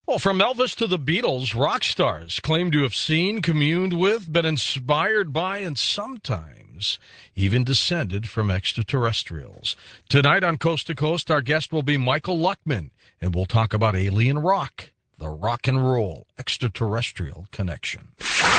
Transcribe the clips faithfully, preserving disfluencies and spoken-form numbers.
Well, from Elvis to the Beatles, rock stars claim to have seen, communed with, been inspired by, and sometimes even descended from extraterrestrials. Tonight on Coast to Coast, our guest will be Michael Luckman, and we'll talk about alien rock, the rock and roll extraterrestrial connection.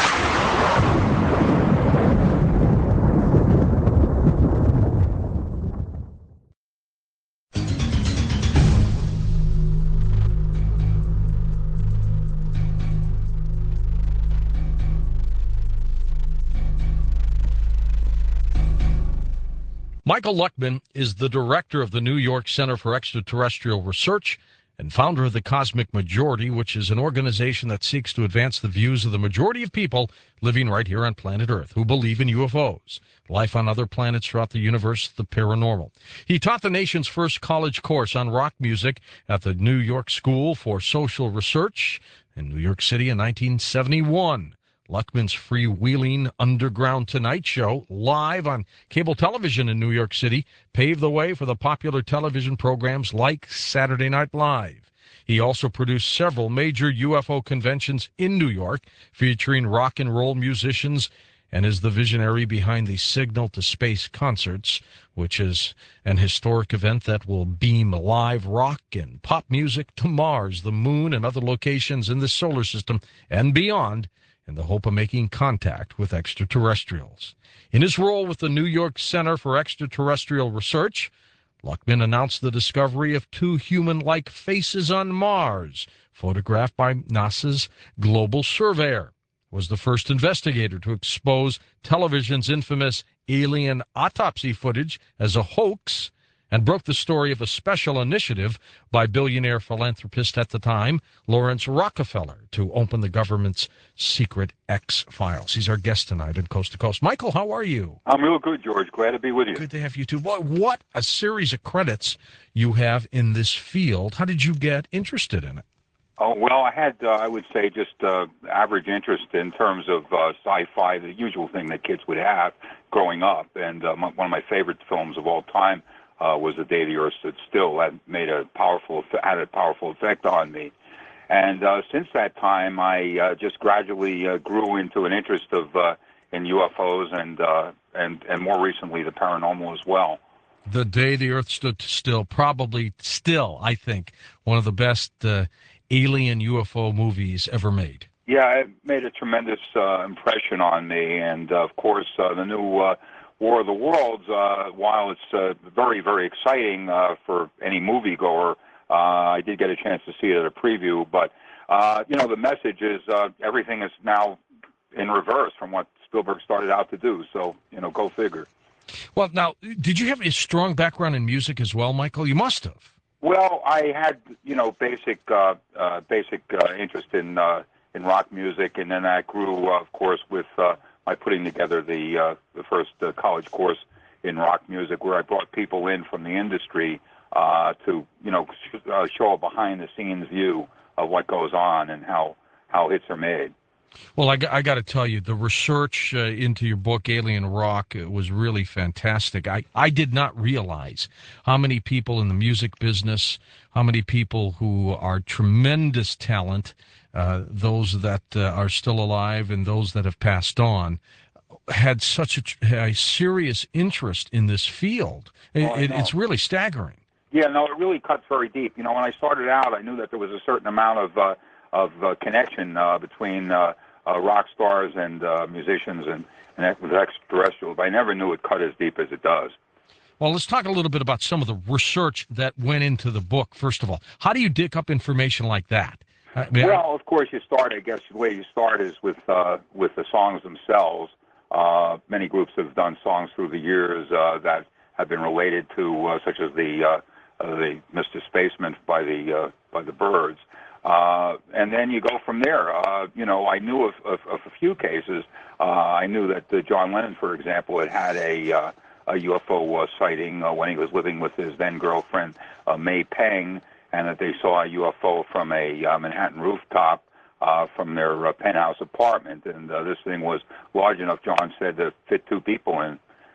Michael Luckman is the director of the New York Center for Extraterrestrial Research and founder of the Cosmic Majority, which is an organization that seeks to advance the views of the majority of people living right here on planet Earth who believe in U F Os, life on other planets throughout the universe, the paranormal. He taught the nation's first college course on rock music at the New York School for Social Research in New York City in nineteen seventy-one. Luckman's freewheeling Underground Tonight Show, live on cable television in New York City, paved the way for the popular television programs like Saturday Night Live. He also produced several major U F O conventions in New York, featuring rock and roll musicians, and is the visionary behind the Signal to Space concerts, which is an historic event that will beam live rock and pop music to Mars, the moon, and other locations in the solar system and beyond, in the hope of making contact with extraterrestrials. In his role with the New York Center for Extraterrestrial Research, Luckman announced the discovery of two human-like faces on Mars, photographed by NASA's Global Surveyor, was the first investigator to expose television's infamous alien autopsy footage as a hoax, and broke the story of a special initiative by billionaire philanthropist at the time, Lawrence Rockefeller, to open the government's secret X-Files. He's our guest tonight on Coast to Coast. Michael, how are you? I'm real good, George. Glad to be with you. Good to have you, too. What, what a series of credits you have in this field. How did you get interested in it? Oh, well, I had, uh, I would say, just uh, average interest in terms of uh, sci-fi, the usual thing that kids would have growing up. And uh, my, one of my favorite films of all time Uh, was The Day the Earth Stood Still. That made a powerful, had a powerful effect on me. And uh, since that time, I uh, just gradually uh, grew into an interest of uh, in U F Os and uh, and and more recently the paranormal as well. The Day the Earth Stood Still, probably still, I think, one of the best uh, alien U F O movies ever made. Yeah, it made a tremendous uh, impression on me, and uh, of course uh, the new Uh, War of the Worlds, uh, while it's uh, very, very exciting uh, for any moviegoer, uh, I did get a chance to see it at a preview. But, uh, you know, the message is uh, everything is now in reverse from what Spielberg started out to do. So, you know, go figure. Well, now, did you have a strong background in music as well, Michael? You must have. Well, I had, you know, basic uh, uh, basic uh, interest in uh, in rock music, and then that grew, uh, of course, with Uh, by putting together the uh, the first uh, college course in rock music, where I brought people in from the industry uh, to you know sh- uh, show a behind the scenes view of what goes on and how how hits are made. Well, I, I got to tell you, the research uh, into your book, Alien Rock, uh, was really fantastic. I, I did not realize how many people in the music business, how many people who are tremendous talent, uh, those that uh, are still alive and those that have passed on, had such a, a serious interest in this field. It, Oh, it, it's really staggering. Yeah, no, it really cuts very deep. You know, when I started out, I knew that there was a certain amount of uh, of uh, connection uh, between uh, uh, rock stars and uh, musicians and, and with extraterrestrials. I never knew it cut as deep as it does. Well, let's talk a little bit about some of the research that went into the book, first of all. How do you dig up information like that? I mean, well, of course, you start, I guess, the way you start is with uh, with the songs themselves. Uh, many groups have done songs through the years uh, that have been related to, uh, such as the uh, uh, the Mister Spaceman by the uh, by the Byrds, uh, and then you go from there. Uh, you know, I knew of, of, of a few cases. Uh, I knew that uh, John Lennon, for example, had had a uh, a U F O uh, sighting uh, when he was living with his then girlfriend uh, May Peng, and that they saw a U F O from a uh, Manhattan rooftop uh, from their uh, penthouse apartment, and uh, this thing was large enough, John said, to fit two people in.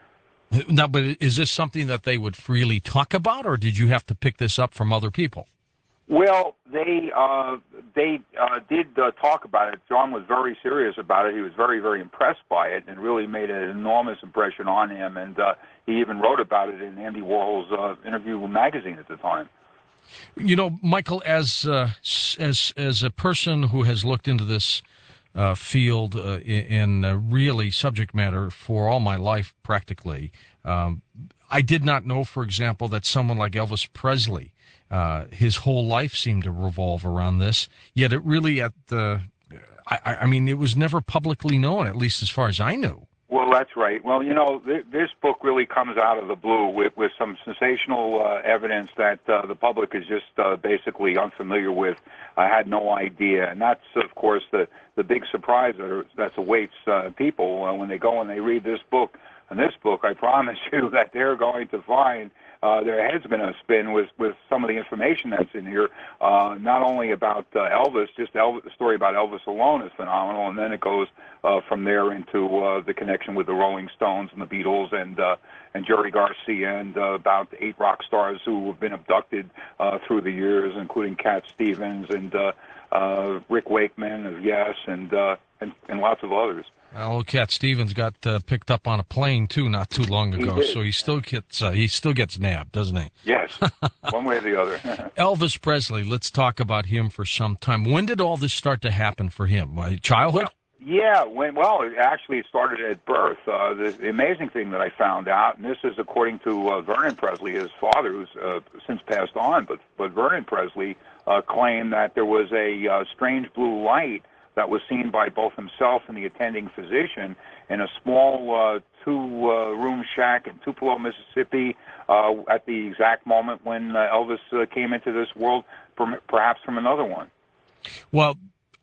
Now, but is this something that they would freely talk about, or did you have to pick this up from other people? Well, they uh, they uh, did uh, talk about it. John was very serious about it. He was very, very impressed by it, and really made an enormous impression on him. And uh, he even wrote about it in Andy Warhol's uh, Interview magazine at the time. You know, Michael, as uh, as as a person who has looked into this uh, field uh, in, in uh, really subject matter for all my life, practically, um, I did not know, for example, that someone like Elvis Presley, uh, his whole life seemed to revolve around this. Yet it really, at the, I, I mean, it was never publicly known, at least as far as I knew. Well, that's right. Well, you know, th- this book really comes out of the blue with, with some sensational uh, evidence that uh, the public is just uh, basically unfamiliar with. I had no idea. And that's, of course, the, the big surprise that, are, that awaits uh, people uh, when they go and they read this book. And this book, I promise you that they're going to find uh, their head's going to spin with, with some of the information that's in here, uh, not only about uh, Elvis, just Elvis, the story about Elvis alone is phenomenal, and then it goes uh, from there into uh, the connection with the Rolling Stones and the Beatles and uh, and Jerry Garcia and uh, about eight rock stars who have been abducted uh, through the years, including Cat Stevens and uh, uh, Rick Wakeman of Yes and, uh, and and lots of others. Well, Cat Stevens got uh, picked up on a plane too not too long ago, he so he still gets uh, he still gets nabbed, doesn't he? Yes, one way or the other. Elvis Presley. Let's talk about him for some time. When did all this start to happen for him? Uh, childhood? Well, yeah, when, well, it actually started at birth. Uh, the, the amazing thing that I found out, and this is according to uh, Vernon Presley, his father, who's uh, since passed on, but but Vernon Presley uh, claimed that there was a uh, strange blue light that was seen by both himself and the attending physician in a small uh, two-room uh, shack in Tupelo, Mississippi, uh, at the exact moment when uh, Elvis uh, came into this world, perhaps from another one. Well,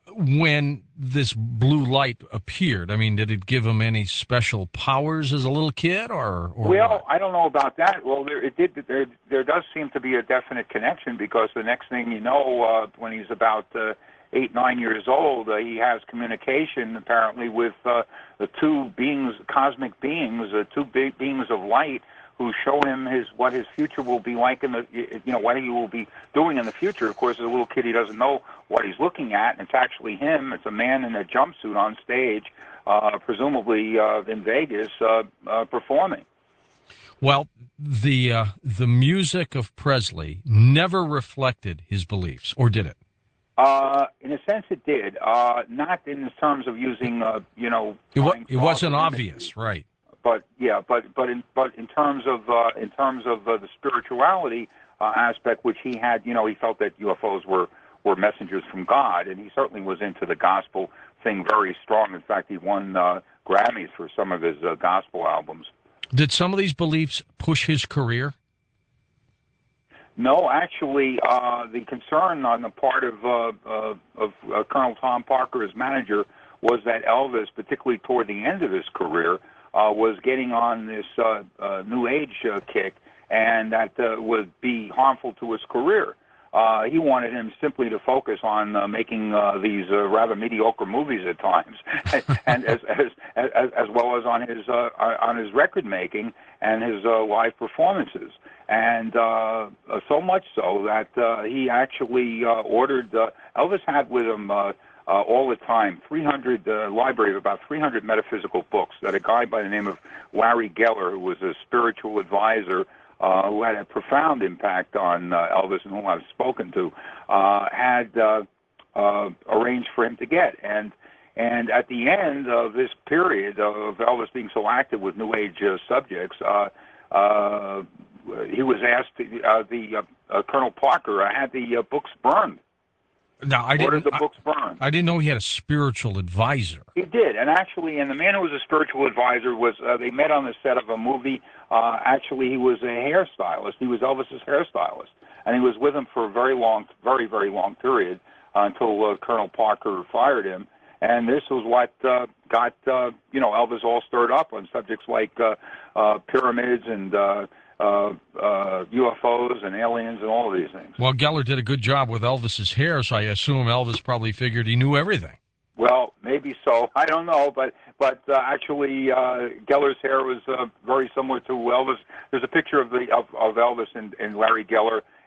when this blue light appeared, I mean, did it give him any special powers as a little kid, or? or well, what? I don't know about that. Well, there, it did. There, there does seem to be a definite connection, because the next thing you know, uh, when he's about uh, eight, nine years old, uh, he has communication apparently with uh, the two beings, cosmic beings, uh, two big beings of light, who show him his what his future will be like in the, you know, what he will be doing in the future. Of course, as a little kid, he doesn't know what he's looking at, and it's actually him. It's a man in a jumpsuit on stage, uh, presumably uh, in Vegas, uh, uh, performing. Well, the uh, the music of Presley never reflected his beliefs, or did it? Uh, in a sense, it did. Uh, not in terms of using, uh, you know, It, wa- flying it wasn't saucer obvious, imagery. right? But yeah, but but in but in terms of uh, in terms of uh, the spirituality uh, aspect, which he had, you know, he felt that U F Os were were messengers from God, and he certainly was into the gospel thing very strong. In fact, he won uh, Grammys for some of his uh, gospel albums. Did some of these beliefs push his career? No, actually, uh, the concern on the part of uh, uh, of uh, Colonel Tom Parker, his manager, was that Elvis, particularly toward the end of his career, uh, was getting on this uh, uh, New Age uh, kick, and that uh, would be harmful to his career. Uh, he wanted him simply to focus on uh, making uh, these uh, rather mediocre movies at times, and as, as as as well as on his uh, on his record making and his uh, live performances. And uh, so much so that uh, he actually uh, ordered. Uh, Elvis had with him uh, uh, all the time three hundred uh, library of about three hundred metaphysical books that a guy by the name of Larry Geller, who was a spiritual advisor, Uh, who had a profound impact on uh, Elvis and whom I've spoken to, uh, had uh, uh, arranged for him to get. And and at the end of this period of Elvis being so active with New Age uh, subjects, uh, uh, he was asked, to, uh, the uh, uh, Colonel Parker uh, had the uh, books burned. No, I Ordered didn't. the books burned. I, I didn't know he had a spiritual advisor. He did, and actually, and the man who was a spiritual advisor was, uh, they met on the set of a movie. Uh, actually, he was a hairstylist. He was Elvis's hairstylist, and he was with him for a very long, very, very long period uh, until uh, Colonel Parker fired him. And this was what uh, got, uh, you know, Elvis all stirred up on subjects like uh, uh, pyramids and uh, uh, uh, U F Os and aliens and all of these things. Well, Geller did a good job with Elvis's hair, so I assume Elvis probably figured he knew everything. Well, maybe so. I don't know, but but uh, actually, uh, Geller's hair was uh, very similar to Elvis. There's a picture of the of, of Elvis and, and Larry Geller,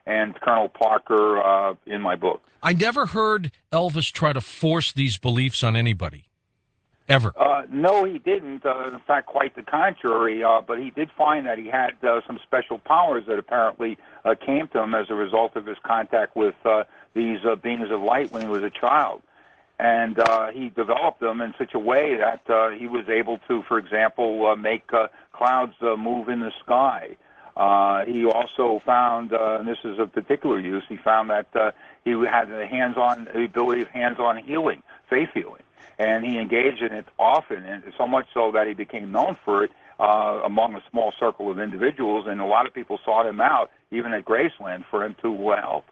and Colonel Parker uh, in my book. I never heard Elvis try to force these beliefs on anybody, ever. Uh, no, he didn't. Uh, in fact, quite the contrary. Uh, but he did find that he had uh, some special powers that apparently uh, came to him as a result of his contact with uh, these uh, beings of light when he was a child. And uh, he developed them in such a way that uh, he was able to, for example, uh, make uh, clouds uh, move in the sky. Uh, he also found, uh, and this is of particular use, he found that uh, he had the hands-on, the ability of hands-on healing, faith healing. And he engaged in it often, and so much so that he became known for it uh, among a small circle of individuals, and a lot of people sought him out, even at Graceland, for him to uh, help.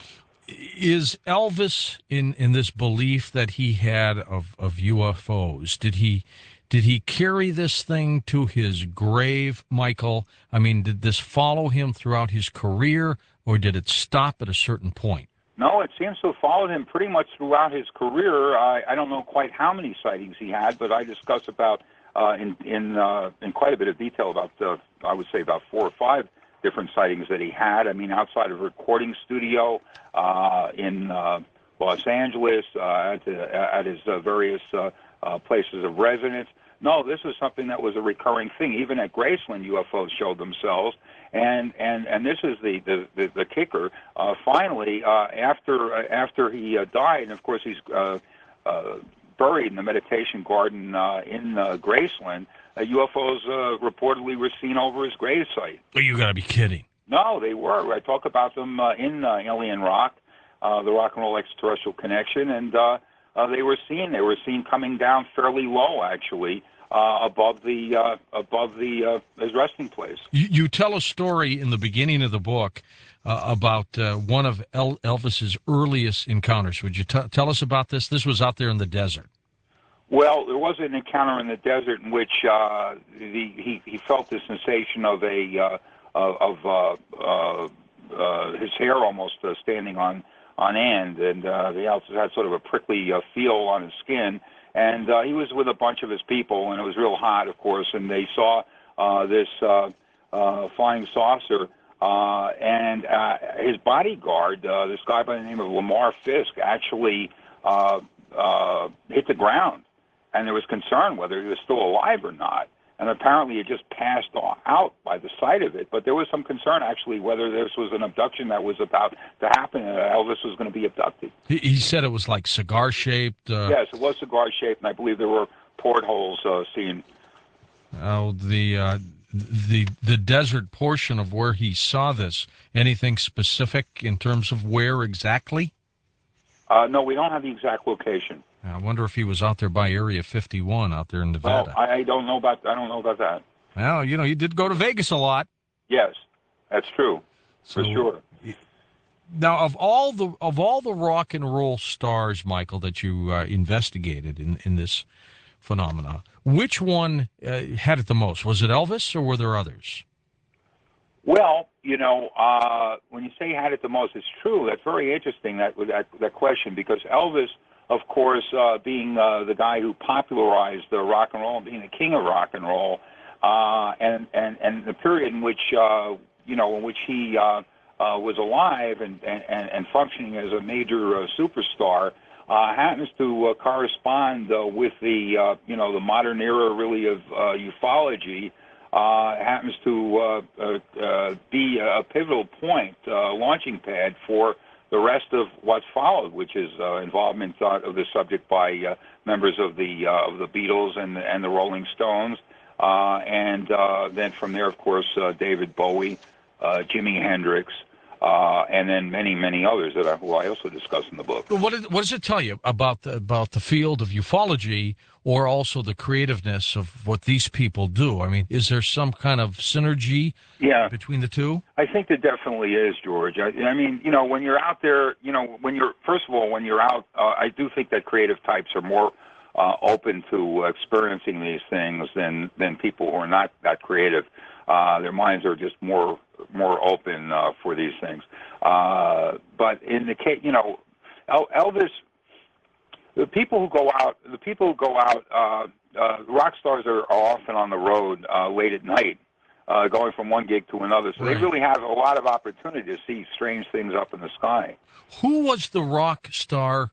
Is Elvis in, in this belief that he had of, of U F Os? Did he did he carry this thing to his grave, Michael? I mean, did this follow him throughout his career, or did it stop at a certain point? No, it seems to have followed him pretty much throughout his career. I, I don't know quite how many sightings he had, but I discuss about uh, in in uh, in quite a bit of detail about uh, I would say about four or five different sightings that he had. I mean, outside of a recording studio, uh, in uh, Los Angeles, uh, at, at his uh, various uh, uh, places of residence. No, this is something that was a recurring thing. Even at Graceland, U F Os showed themselves. And and, and this is the the, the, the kicker. Uh, finally, uh, after uh, after he uh, died, and of course he's uh, uh, buried in the meditation garden uh, in uh, Graceland, uh, U F Os uh, reportedly were seen over his gravesite. Oh, you got to be kidding. No, they were. I talk about them uh, in uh, Alien Rock, uh, the Rock and Roll Extraterrestrial Connection, and uh, uh, they were seen. They were seen coming down fairly low, actually, uh, above the uh, above the uh, his resting place. You, you tell a story in the beginning of the book uh, about uh, one of El- Elvis's earliest encounters. Would you t- tell us about this? This was out there in the desert. Well, there was an encounter in the desert in which uh, the, he he felt the sensation of a uh, of uh, uh, uh, his hair almost uh, standing on on end, and uh, he also had sort of a prickly uh, feel on his skin. And uh, he was with a bunch of his people, and it was real hot, of course. And they saw uh, this uh, uh, flying saucer, uh, and uh, his bodyguard, uh, this guy by the name of Lamar Fisk, actually uh, uh, hit the ground. And there was concern whether he was still alive or not. And apparently it just passed out by the sight of it. But there was some concern, actually, whether this was an abduction that was about to happen, and Elvis was going to be abducted. He, he said it was like cigar-shaped. Uh, yes, it was cigar-shaped, and I believe there were portholes uh, seen. Oh, the, uh, the, the desert portion of where he saw this, anything specific in terms of where exactly? Uh, no, we don't have the exact location. I wonder if he was out there by Area fifty-one out there in Nevada. Well, I don't know about I don't know about that. Well, you know, you did go to Vegas a lot. Yes, that's true, so, for sure. Now, of all the of all the rock and roll stars, Michael, that you uh, investigated in, in this phenomena, which one uh, had it the most? Was it Elvis, or were there others? Well, you know, uh, when you say he had it the most, it's true. That's very interesting, that that, that question, because Elvis, of course, uh, being uh, the guy who popularized uh, rock and roll, being the king of rock and roll, uh, and, and, and the period in which, uh, you know, in which he uh, uh, was alive and, and, and functioning as a major uh, superstar, uh, happens to uh, correspond uh, with the, uh, you know, the modern era, really, of uh, ufology. Uh, happens to uh, uh, uh, be a pivotal point, uh, launching pad for the rest of what's followed, which is uh, involvement uh, of the subject by uh, members of the uh, of the Beatles and and the Rolling Stones, uh, and uh, then from there, of course, uh, David Bowie, uh, Jimi Hendrix, uh, and then many many others that I, who I also discuss in the book. What, is, what does it tell you about the, about the field of ufology, or also the creativeness of what these people do? I mean, is there some kind of synergy yeah. between the two? I think there definitely is, George. I, I mean, you know, when you're out there, you know, when you're, first of all, when you're out, uh, I do think that creative types are more uh, open to experiencing these things than, than people who are not that creative. Uh, their minds are just more more open uh, for these things. Uh, but in the case, you know, El- Elvis, the people who go out, the people who go out, uh, uh, rock stars are, are often on the road uh, late at night. uh, going from one gig to another. So Right. they really have a lot of opportunity to see strange things up in the sky. Who was the rock star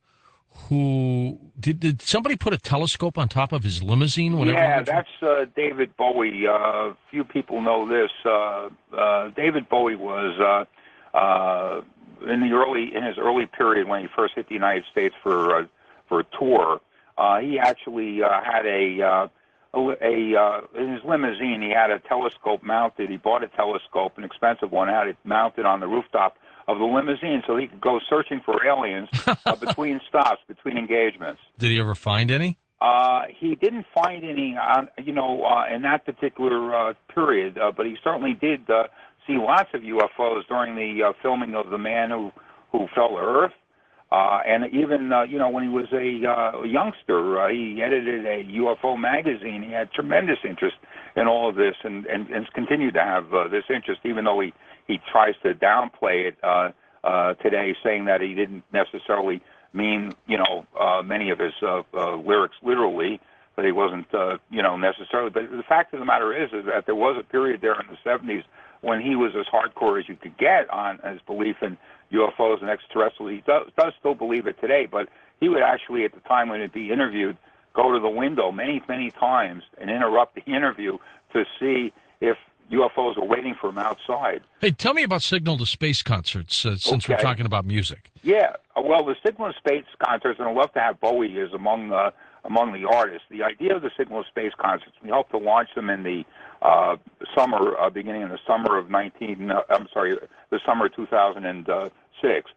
who did, did somebody put a telescope on top of his limousine? Whenever Yeah, he- that's uh, David Bowie. Uh, few people know this. Uh, uh, David Bowie was uh, uh, in the early in his early period when he first hit the United States for uh, for a tour. Uh, he actually uh, had a uh, a, a uh, in his limousine. He had a telescope mounted. He bought a telescope, an expensive one, had it mounted on the rooftop of the limousine, so he could go searching for aliens uh, between stops, between engagements. Did he ever find any? Uh, he didn't find any, uh, you know, uh, in that particular uh, period, uh, but he certainly did uh, see lots of U F Os during the uh, filming of The Man Who, Who Fell to Earth. Uh, and even, uh, you know, when he was a uh, youngster, uh, he edited a U F O magazine. He had tremendous interest in all of this and, and, and continued to have uh, this interest, even though he, he tries to downplay it uh, uh, today, saying that he didn't necessarily mean, you know, uh, many of his uh, uh, lyrics literally, that he wasn't, uh, you know, necessarily. But the fact of the matter is, is that there was a period there in the seventies when he was as hardcore as you could get on his belief in U F Os and extraterrestrials. He does, does still believe it today, but he would actually, at the time when he'd be interviewed, go to the window many, many times and interrupt the interview to see if U F Os were waiting for him outside. Hey, tell me about Signal to Space concerts, uh, since Okay. we're talking about music. Yeah, uh, well, the Signal to Space concerts, and I'd love to have Bowie is among uh, among the artists. The idea of the Signal to Space concerts, we hope to launch them in the uh, summer, uh, beginning in the summer of nineteen. Uh, I'm sorry, the summer of two thousand six.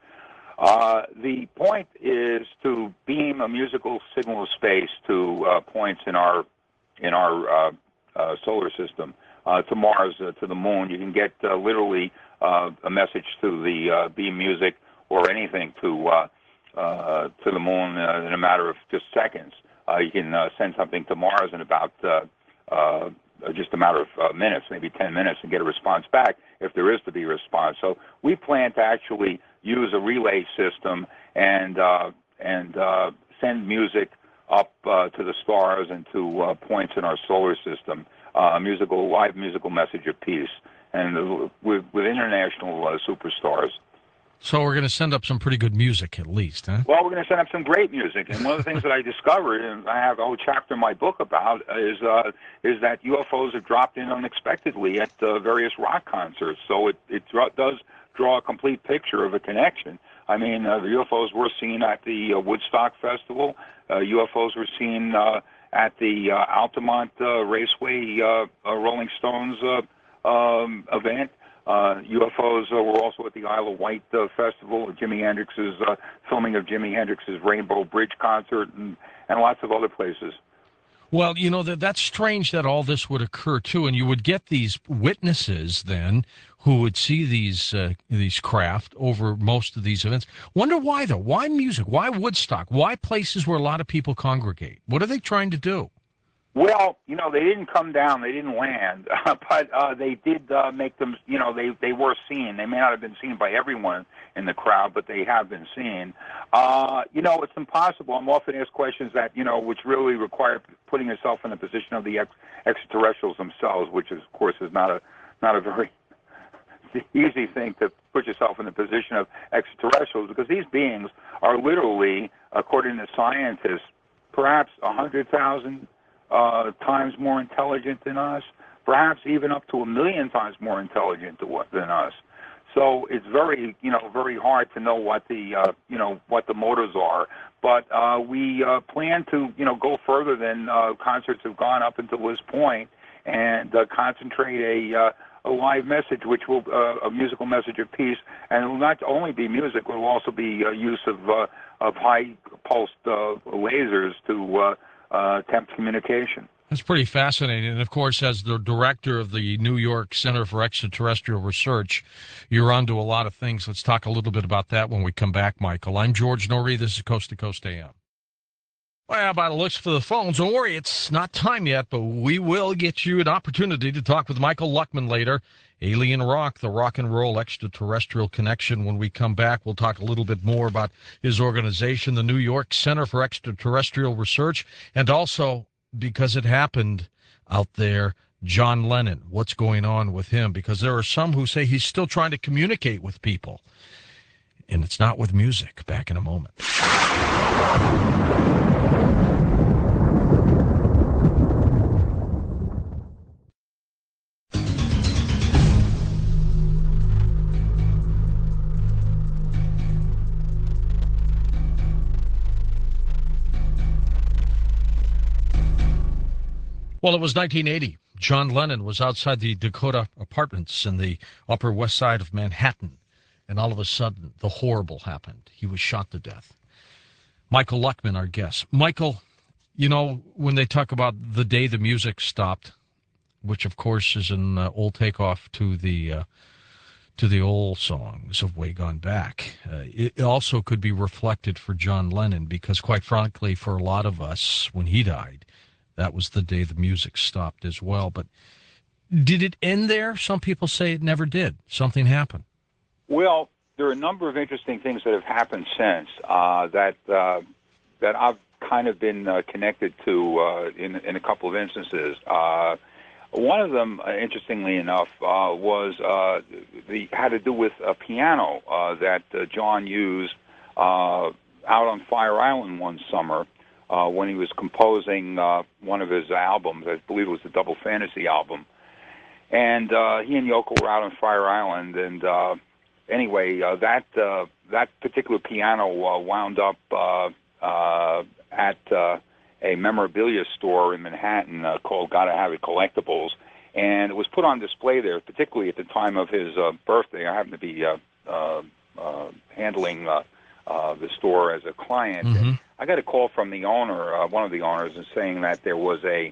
Uh, the point is to beam a musical signal of space to uh, points in our in our uh, uh, solar system, uh, to Mars, uh, to the moon. You can get uh, literally uh, a message to the uh, beam music or anything to uh, uh, to the moon uh, in a matter of just seconds. Uh, you can uh, send something to Mars in about uh, uh, just a matter of uh, minutes, maybe ten minutes, and get a response back if there is to be a response. So we plan to actually use a relay system and uh, and uh, send music up uh, to the stars and to uh, points in our solar system, uh, a musical, live musical message of peace, and uh, with, with international uh, superstars. So we're going to send up some pretty good music, at least, huh? Well, we're going to send up some great music, and one of the things that I discovered, and I have a whole chapter in my book about, is uh, is that U F Os have dropped in unexpectedly at uh, various rock concerts. So it it dra- does draw a complete picture of a connection. I mean, uh, the U F Os were seen at the uh, Woodstock Festival. Uh, U F Os were seen uh, at the uh, Altamont uh, Raceway uh, uh, Rolling Stones uh, um, event. Uh, U F Os uh, were also at the Isle of Wight uh, Festival, Jimi Hendrix's uh, filming of Jimi Hendrix's Rainbow Bridge concert, and, and lots of other places. Well, you know, that that's strange that all this would occur, too, and you would get these witnesses then who would see these uh, these craft over most of these events. Wonder why, though? Why music? Why Woodstock? Why places where a lot of people congregate? What are they trying to do? Well, you know, they didn't come down, they didn't land, but uh, they did uh, make them, you know, they, they were seen. They may not have been seen by everyone in the crowd, but they have been seen. Uh, you know, it's impossible. I'm often asked questions that, you know, which really require putting yourself in the position of the ex- extraterrestrials themselves, which, is, of course, is not a not a very easy thing to put yourself in the position of extraterrestrials, because these beings are literally, according to scientists, perhaps one hundred thousand Uh, times more intelligent than us, perhaps even up to a million times more intelligent to what, than us. So it's very, you know, very hard to know what the, uh, you know, what the motives are. But uh, we uh, plan to, you know, go further than uh, concerts have gone up until this point, and uh, concentrate a, uh, a live message, which will uh, a musical message of peace, and it will not only be music, it will also be uh, use of uh, of high pulsed uh, lasers to uh, Uh, attempt communication. That's pretty fascinating. And, of course, as the director of the New York Center for Extraterrestrial Research, you're onto a lot of things. Let's talk a little bit about that when we come back, Michael. I'm George Norrie. This is Coast to Coast A M. Well, by the looks for the phones, don't worry, it's not time yet, but we will get you an opportunity to talk with Michael Luckman later. Alien Rock, the rock and roll extraterrestrial connection. When we come back, we'll talk a little bit more about his organization, the New York Center for Extraterrestrial Research, and also, because it happened out there, John Lennon, what's going on with him? Because there are some who say he's still trying to communicate with people, and it's not with music. Back in a moment. Well, it was nineteen eighty. John Lennon was outside the Dakota Apartments in the Upper West Side of Manhattan, and all of a sudden, the horrible happened. He was shot to death. Michael Luckman, our guest. Michael, you know, when they talk about the day the music stopped, which of course is an uh, old takeoff to the uh, to the old songs of Way Gone Back, uh, it also could be reflected for John Lennon, because quite frankly, for a lot of us, when he died, that was the day the music stopped as well. But did it end there? Some people say it never did. Something happened. Well, there are a number of interesting things that have happened since uh, that uh, that I've kind of been uh, connected to uh, in in a couple of instances. Uh, one of them, uh, interestingly enough, uh, was uh, the had to do with a piano uh, that uh, John used uh, out on Fire Island one summer. Uh, when he was composing uh, one of his albums, I believe it was the Double Fantasy album. And uh, he and Yoko were out on Fire Island, and uh, anyway, uh, that uh, that particular piano uh, wound up uh, uh, at uh, a memorabilia store in Manhattan uh, called Gotta Have It Collectibles, and it was put on display there, particularly at the time of his uh, birthday. I happened to be uh, uh, uh, handling uh, uh, the store as a client. Mm-hmm. And I got a call from the owner, uh, one of the owners, and saying that there was a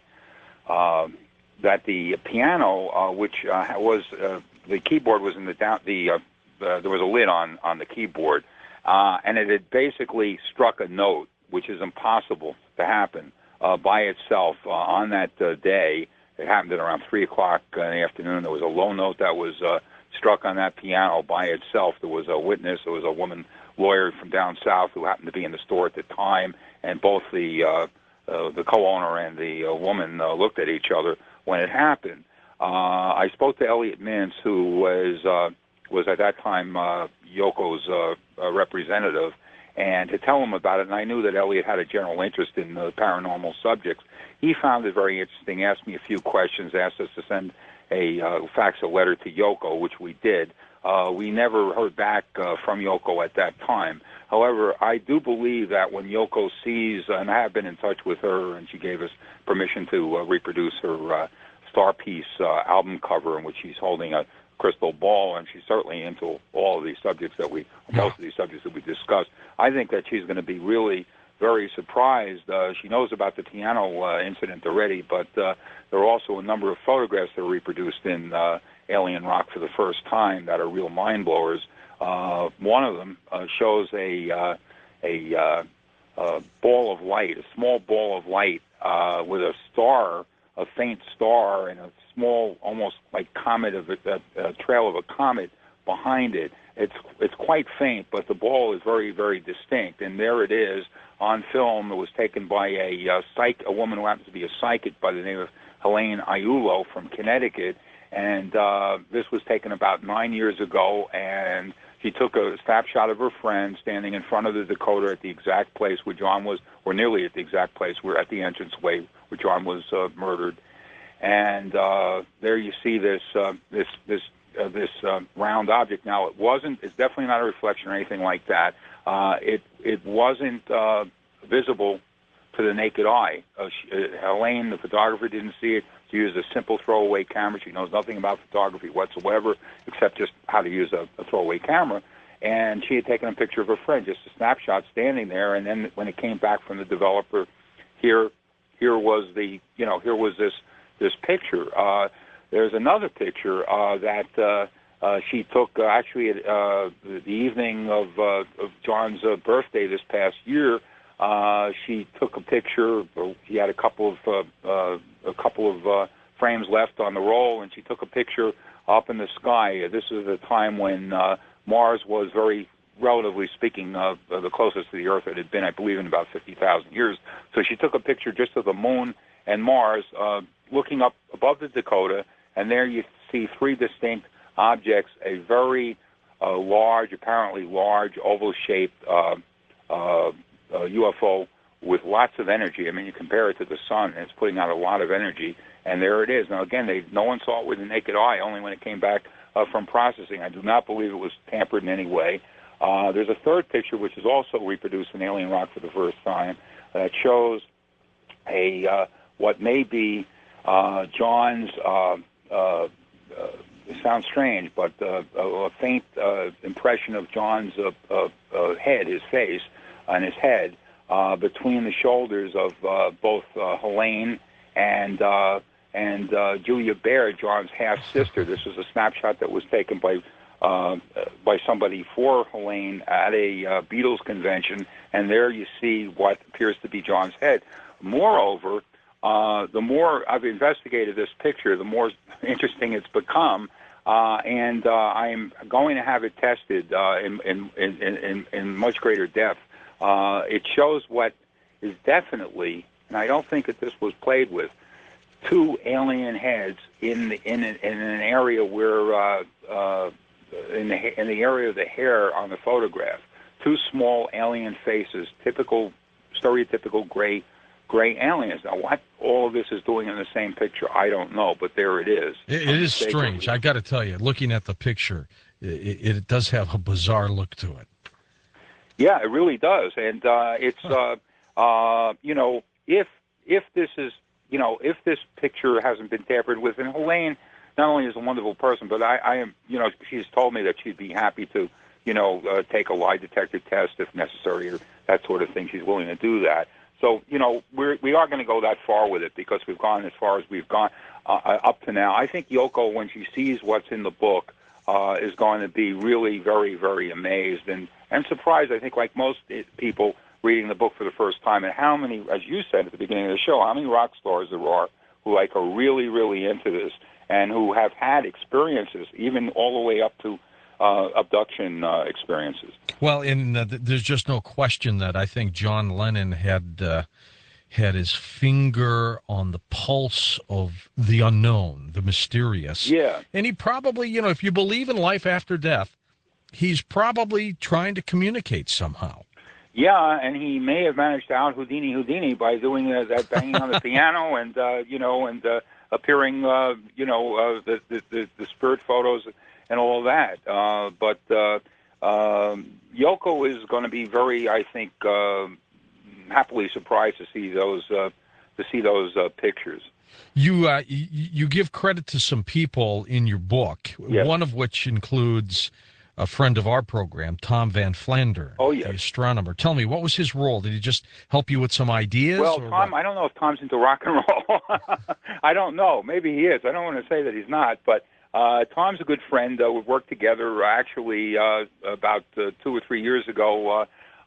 uh, that the piano, uh, which uh, was uh, the keyboard was in the down the uh, uh, there was a lid on on the keyboard, uh, and it had basically struck a note, which is impossible to happen uh, by itself uh, on that uh, day. It happened at around three o'clock in the afternoon. There was a low note that was uh, struck on that piano by itself. There was a witness. There was a woman lawyer from down south who happened to be in the store at the time, and both the uh, uh, the co-owner and the uh, woman uh, looked at each other when it happened. Uh, I spoke to Elliot Mintz, who was uh, was at that time uh, Yoko's uh, uh, representative, and to tell him about it. And I knew that Elliot had a general interest in uh, paranormal subjects. He found it very interesting, asked me a few questions, asked us to send a uh, fax a letter to Yoko, which we did. Uh, we never heard back uh, from Yoko at that time. However, I do believe that when Yoko sees, and I have been in touch with her, and she gave us permission to uh, reproduce her uh, Star Piece uh, album cover, in which she's holding a crystal ball, and she's certainly into all of these subjects that we, most of these subjects that we discussed. I think that she's going to be really very surprised. Uh, she knows about the piano uh, incident already, but uh, there are also a number of photographs that are reproduced in uh, Alien Rock for the first time that are real mind blowers. Uh, one of them uh, shows a uh, a, uh, a ball of light, a small ball of light uh, with a star, a faint star, and a small, almost like comet of a, a, a trail of a comet behind it. It's it's quite faint, but the ball is very, very distinct. And there it is on film. It was taken by a uh, psych, a woman who happens to be a psychic by the name of Helene Aiello from Connecticut. And uh, this was taken about nine years ago, and she took a snapshot of her friend standing in front of the Dakota at the exact place where John was, or nearly at the exact place, where at the entranceway where John was uh, murdered. And uh, there you see this uh, this this uh, this uh, round object. Now, it wasn't. It's definitely not a reflection or anything like that. Uh, it it wasn't uh, visible to the naked eye. Uh, she, uh, Helene, the photographer, didn't see it. She used a simple throwaway camera. She knows nothing about photography whatsoever, except just how to use a, a throwaway camera. And she had taken a picture of her friend, just a snapshot standing there. And then when it came back from the developer, here, here was the, you know, here was this this picture. Uh, there's another picture uh, that uh, uh, she took uh, actually at uh, the evening of, uh, of John's uh, birthday this past year. Uh, she took a picture. He had a couple of uh, uh, a couple of uh, frames left on the roll, and she took a picture up in the sky. This is a time when uh, Mars was very, relatively speaking, uh, the closest to the Earth it had been, I believe, in about fifty thousand years. So she took a picture just of the moon and Mars uh, looking up above the Dakota, and there you see three distinct objects, a very uh, large, apparently large, oval-shaped uh, uh, uh, U F O with lots of energy. I mean, you compare it to the sun, and it's putting out a lot of energy, and there it is. Now, again, they, no one saw it with the naked eye, only when it came back uh, from processing. I do not believe it was tampered in any way. Uh, there's a third picture, which is also reproducing alien rock for the first time, that shows a uh, what may be uh, John's, uh, uh, uh, it sounds strange, but uh, a, a faint uh, impression of John's uh, uh, uh, head, his face, and his head, uh, between the shoulders of uh, both uh, Helene and uh, and uh, Julia Baird, John's half-sister. This was a snapshot that was taken by uh, by somebody for Helene at a uh, Beatles convention, and there you see what appears to be John's head. Moreover, uh, the more I've investigated this picture, the more interesting it's become, uh, and uh, I'm going to have it tested uh, in, in, in, in, in much greater depth. Uh, it shows what is definitely, and I don't think that this was played with, two alien heads in the, in, an, in an area where uh, uh, in the in the area of the hair on the photograph, two small alien faces, typical, stereotypical gray gray aliens. Now, what all of this is doing in the same picture, I don't know, but there it is. It, it is strange. I got to tell you, looking at the picture, it, it does have a bizarre look to it. Yeah, it really does, and uh, it's uh, uh, you know, if if this is you know if this picture hasn't been tampered with, and Helene not only is a wonderful person, but I, I am you know she's told me that she'd be happy to you know uh, take a lie detector test if necessary or that sort of thing. She's willing to do that. So you know we're we are going to go that far with it because we've gone as far as we've gone uh, up to now. I think Yoko, when she sees what's in the book, uh, is going to be really very very amazed and. And surprised, I think, like most people reading the book for the first time, and how many, as you said at the beginning of the show, how many rock stars there are who like are really, really into this and who have had experiences, even all the way up to uh, abduction uh, experiences. Well, and uh, th- there's just no question that I think John Lennon had uh, had his finger on the pulse of the unknown, the mysterious. Yeah. And he probably, you know, if you believe in life after death, he's probably trying to communicate somehow. Yeah, and he may have managed to out Houdini Houdini by doing uh, that banging on the piano and uh, you know and uh, appearing uh, you know uh, the, the, the the spirit photos and all that. Uh, but uh, um, Yoko is going to be very, I think, uh, happily surprised to see those uh, to see those uh, pictures. You uh, you you give credit to some people in your book, yes. One of which includes a friend of our program, Tom Van Flandern, oh, yes. the astronomer. Tell me, what was his role? Did he just help you with some ideas? Well, or Tom, what? I don't know if Tom's into rock and roll. I don't know. Maybe he is. I don't want to say that he's not, but uh, Tom's a good friend. Uh, we've worked together actually uh, about uh, two or three years ago. Uh,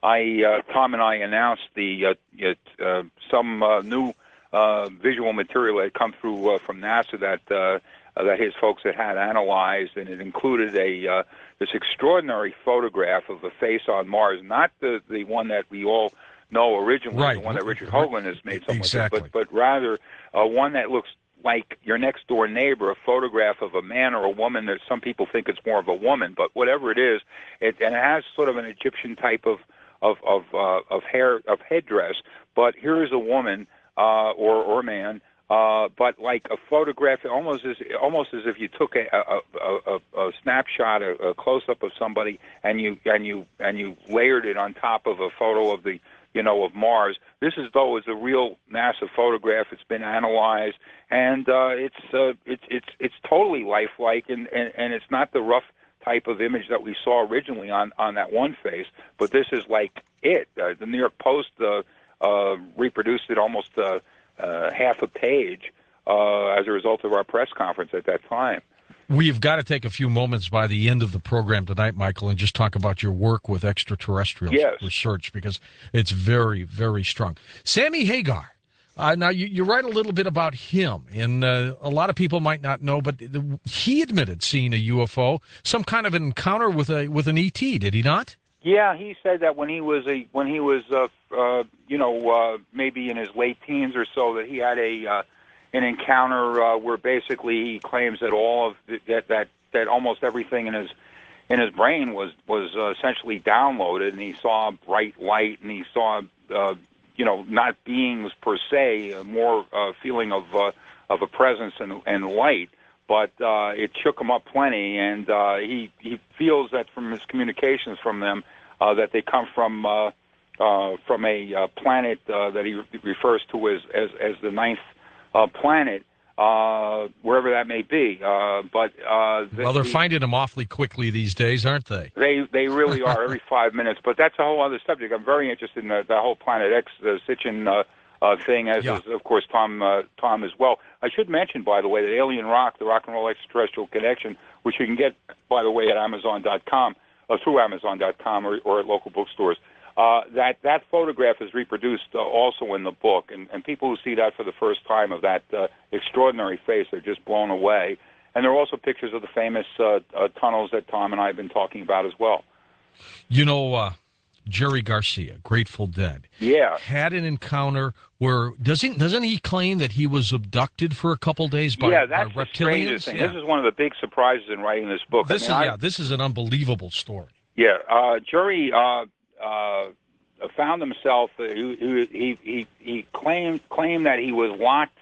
I uh, Tom and I announced the uh, uh, some uh, new uh, visual material that had come through uh, from NASA that uh, that his folks had had analyzed, and it included a uh, this extraordinary photograph of a face on Mars, not the, the one that we all know originally, right. the one that Richard Hoagland has made so exactly. much, but, but rather uh, one that looks like your next-door neighbor, a photograph of a man or a woman. That some people think it's more of a woman, but whatever it is, it, and it has sort of an Egyptian type of of of, uh, of hair of headdress. But here is a woman uh, or or man. Uh, but like a photograph, almost as almost as if you took a a, a, a, a snapshot, a, a close up of somebody, and you and you and you layered it on top of a photo of the you know of Mars. This is though is a real NASA photograph. It's been analyzed, and uh, it's uh, it's it's it's totally lifelike, and, and and it's not the rough type of image that we saw originally on on that one face. But this is like it. Uh, the New York Post uh, uh, reproduced it almost. Uh, Uh, half a page uh, as a result of our press conference at that time. We've got to take a few moments by the end of the program tonight, Michael, and just talk about your work with extraterrestrial yes. research, because it's very, very strong. Sammy Hagar, uh, now you, you write a little bit about him, and uh, a lot of people might not know, but the, he admitted seeing a U F O, some kind of an encounter with a with an E T, did he not? Yeah, he said that when he was a when he was uh, uh, you know uh, maybe in his late teens or so, that he had a uh, an encounter uh, where basically he claims that all of the, that that that almost everything in his in his brain was was uh, essentially downloaded, and he saw bright light, and he saw uh, you know not beings per se, uh, more uh, feeling of uh, of a presence and, and light. But uh, it shook him up plenty, and uh, he he feels that from his communications from them uh, that they come from uh, uh, from a uh, planet uh, that he re- refers to as as, as the ninth uh, planet, uh, wherever that may be. Uh, but uh, the, Well, they're finding them awfully quickly these days, aren't they? They they really are every five minutes. But that's a whole other subject. I'm very interested in the, the whole Planet X, the Sitchin uh, uh, thing, as Yeah. is, of course, Tom uh, Tom as well. I should mention, by the way, that Alien Rock, the Rock and Roll Extraterrestrial Connection, which you can get, by the way, at Amazon dot com, uh, through Amazon dot com or, or at local bookstores. Uh, that that photograph is reproduced uh, also in the book, and, and people who see that for the first time of that uh, extraordinary face are just blown away. And there are also pictures of the famous uh, uh, tunnels that Tom and I have been talking about as well. You know, uh, Jerry Garcia, Grateful Dead, Yeah. had an encounter where doesn't doesn't he claim that he was abducted for a couple days by, yeah, by that's the strangest reptilians? thing. Yeah. This is one of the big surprises in writing this book. This I is mean, I, yeah, this is an unbelievable story. Yeah, uh, Jerry uh, uh, found himself. Uh, he, he he he claimed claimed that he was locked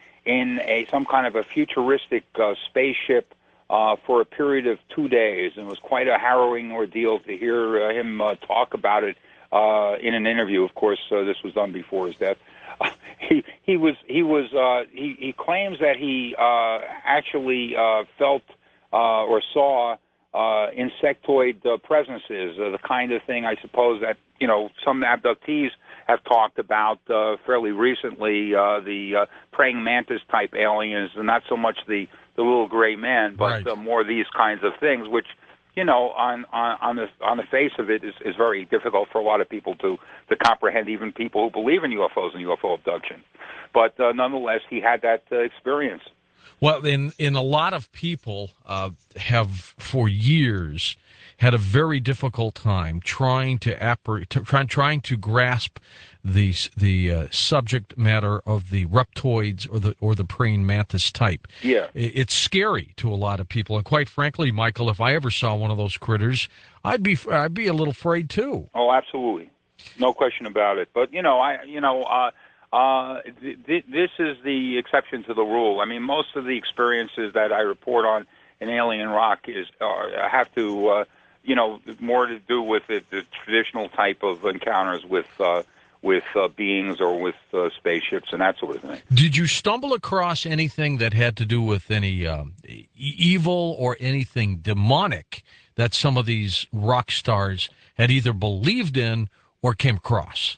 in a some kind of a futuristic uh, spaceship uh, for a period of two days, and it was quite a harrowing ordeal to hear uh, him uh, talk about it uh, in an interview. Of course, uh, this was done before his death. Uh, he he was he was uh, he he claims that he uh, actually uh, felt uh, or saw uh, insectoid uh, presences, uh, the kind of thing I suppose that you know some abductees have talked about uh, fairly recently, uh, the uh, praying mantis type aliens, and not so much the, the little gray man, but Right. uh, more these kinds of things, which you know on on on the on the face of it is, is very difficult for a lot of people to to comprehend, even people who believe in U F Os and U F O abduction. But uh, nonetheless, he had that uh, experience. Well, in in a lot of people uh, have for years had a very difficult time trying to, appre- to try, trying to grasp the the uh, subject matter of the reptoids or the or the praying mantis type. Yeah. I- It's scary to a lot of people, and quite frankly, Michael, if I ever saw one of those critters, I'd be I'd be a little afraid too. Oh, absolutely, no question about it. But you know, I you know. Uh, Uh, th- th- this is the exception to the rule. I mean, most of the experiences that I report on in Alien Rock is uh, have to, uh, you know, more to do with the, the traditional type of encounters with uh, with uh, beings or with uh, spaceships and that sort of thing. Did you stumble across anything that had to do with any um, e- evil or anything demonic that some of these rock stars had either believed in or came across?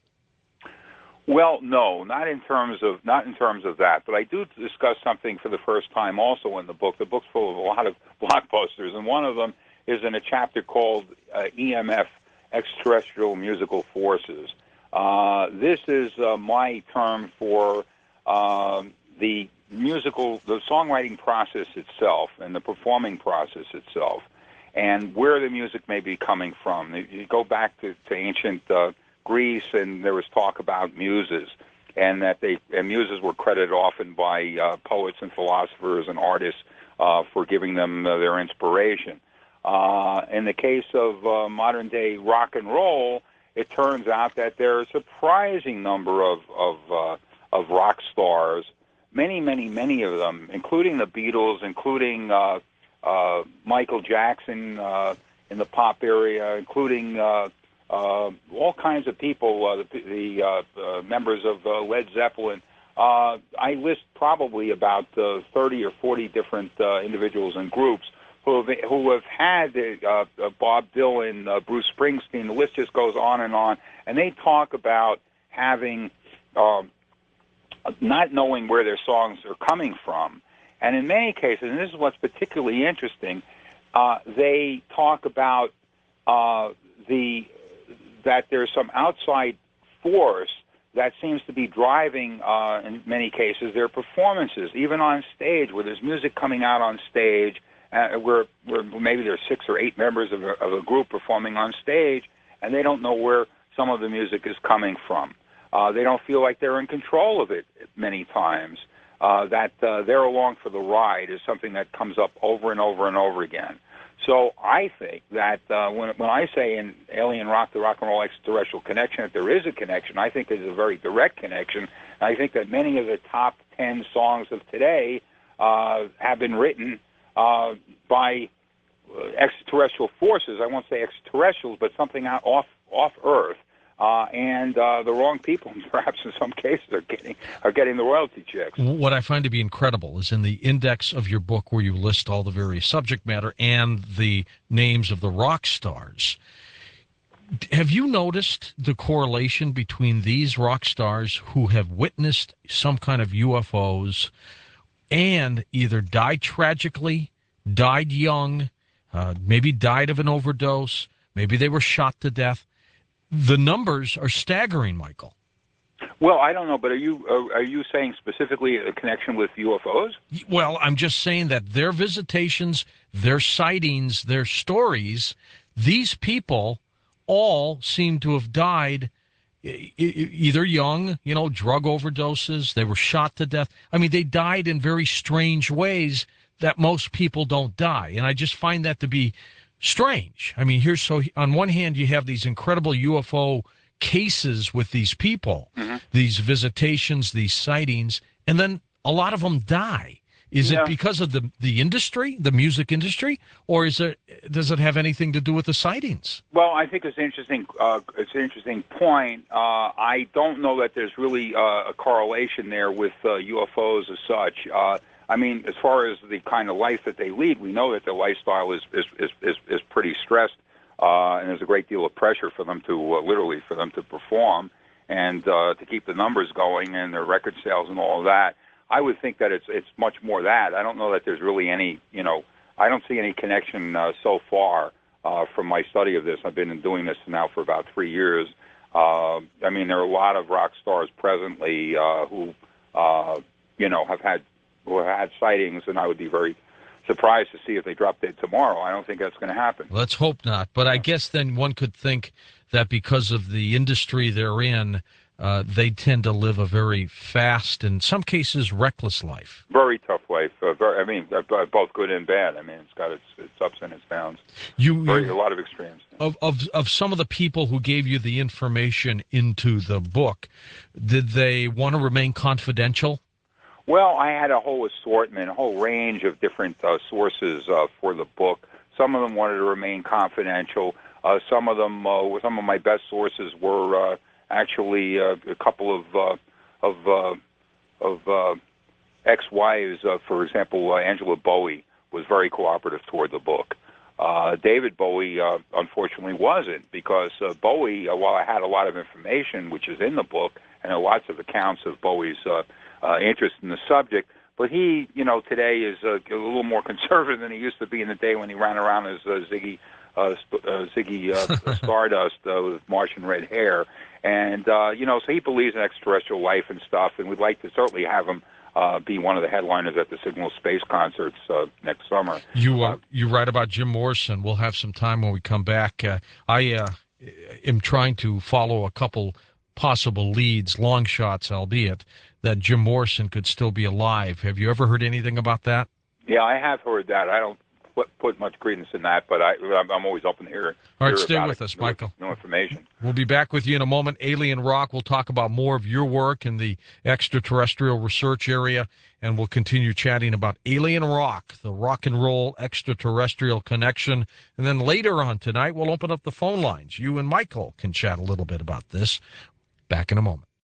Well, no, not in terms of not in terms of that, but I do discuss something for the first time also in the book. The book's full of a lot of blockbusters, and one of them is in a chapter called uh, E M F, Extraterrestrial Musical Forces. Uh, this is uh, my term for um, the musical, the songwriting process itself and the performing process itself, and where the music may be coming from. You go back to, to ancient uh, Greece, and there was talk about muses, and that they and muses were credited often by uh, poets and philosophers and artists uh, for giving them uh, their inspiration. Uh, in the case of uh, modern-day rock and roll, it turns out that there are a surprising number of of, uh, of rock stars, many, many, many of them, including the Beatles, including uh, uh, Michael Jackson uh, in the pop area, including Uh, Uh, all kinds of people, uh, the, the uh, uh, members of uh, Led Zeppelin. Uh, I list probably about uh, thirty or forty different uh, individuals and groups who have, who have had uh, uh, Bob Dylan, uh, Bruce Springsteen. The list just goes on and on. And they talk about having, um, not knowing where their songs are coming from. And in many cases, and this is what's particularly interesting, uh, they talk about uh, the that there's some outside force that seems to be driving, uh, in many cases, their performances, even on stage, where there's music coming out on stage, uh, where, where maybe there's six or eight members of a, of a group performing on stage, and they don't know where some of the music is coming from. Uh, they don't feel like they're in control of it many times. uh, that uh, they're along for the ride is something that comes up over and over and over again. So I think that uh, when when I say in Alien Rock, the Rock and Roll Extraterrestrial Connection, that there is a connection, I think it's a very direct connection. And I think that many of the top ten songs of today uh, have been written uh, by extraterrestrial forces. I won't say extraterrestrials, but something out off off Earth. Uh, and uh, the wrong people, perhaps in some cases, are getting are getting the royalty checks. What I find to be incredible is in the index of your book where you list all the various subject matter and the names of the rock stars. Have you noticed the correlation between these rock stars who have witnessed some kind of U F Os and either died tragically, died young, uh, maybe died of an overdose, maybe they were shot to death? The numbers are staggering, Michael. Well, I don't know, but are you uh, are you saying specifically a connection with U F Os? Well, I'm just saying that their visitations, their sightings, their stories, these people all seem to have died e- e- either young, you know, drug overdoses, they were shot to death. I mean, they died in very strange ways that most people don't die. And I just find that to be strange. I mean, here's so on one hand, you have these incredible U F O cases with these people, mm-hmm. these visitations, these sightings, and then a lot of them die. Is yeah. it because of the, the industry, the music industry, or is it does it have anything to do with the sightings? Well, I think it's interesting. Uh, it's an interesting point. Uh, I don't know that there's really uh, a correlation there with uh, U F Os as such. Uh, I mean, as far as the kind of life that they lead, we know that their lifestyle is is is is, is pretty stressed, uh, and there's a great deal of pressure for them to uh, literally for them to perform and uh, to keep the numbers going and their record sales and all of that. I would think that it's it's much more that. I don't know that there's really any, you know, I don't see any connection uh, so far uh, from my study of this. I've been doing this now for about three years. Uh, I mean, there are a lot of rock stars presently uh, who, uh, you know, have had who have had sightings, and I would be very surprised to see if they drop dead tomorrow. I don't think that's going to happen. Let's hope not. But I guess then one could think that because of the industry they're in, uh, they tend to live a very fast, in some cases, reckless life. Very tough life. Uh, very, I mean, uh, both good and bad. I mean, it's got its, its ups and its downs. You, very, a lot of extremes. Of, of of some of the people who gave you the information into the book, did they want to remain confidential? Well, I had a whole assortment, a whole range of different uh, sources uh, for the book. Some of them wanted to remain confidential. Uh, some of them, uh, some of my best sources were uh, actually uh, a couple of uh, of uh, of uh, ex-wives. Uh, for example, uh, Angela Bowie was very cooperative toward the book. Uh, David Bowie, uh, unfortunately, wasn't, because uh, Bowie, uh, while I had a lot of information, which is in the book, and there are lots of accounts of Bowie's uh, uh, interest in the subject, but he, you know, today is uh, a little more conservative than he used to be in the day when he ran around as uh, Ziggy uh, uh, Ziggy uh, Stardust uh, with Martian red hair. And, uh, you know, so he believes in extraterrestrial life and stuff, and we'd like to certainly have him Uh, be one of the headliners at the Signal Space concerts uh, next summer. You uh, you write about Jim Morrison. We'll have some time when we come back. Uh, I uh, am trying to follow a couple possible leads, long shots, albeit, that Jim Morrison could still be alive. Have you ever heard anything about that? Yeah, I have heard that. I don't put, put much credence in that, but I, I'm always open to hear. All right, hear stay with it, us, Michael. No information. We'll be back with you in a moment. Alien Rock, we'll talk about more of your work in the extraterrestrial research area, and we'll continue chatting about Alien Rock, the rock and roll extraterrestrial connection. And then later on tonight, we'll open up the phone lines. You and Michael can chat a little bit about this. Back in a moment.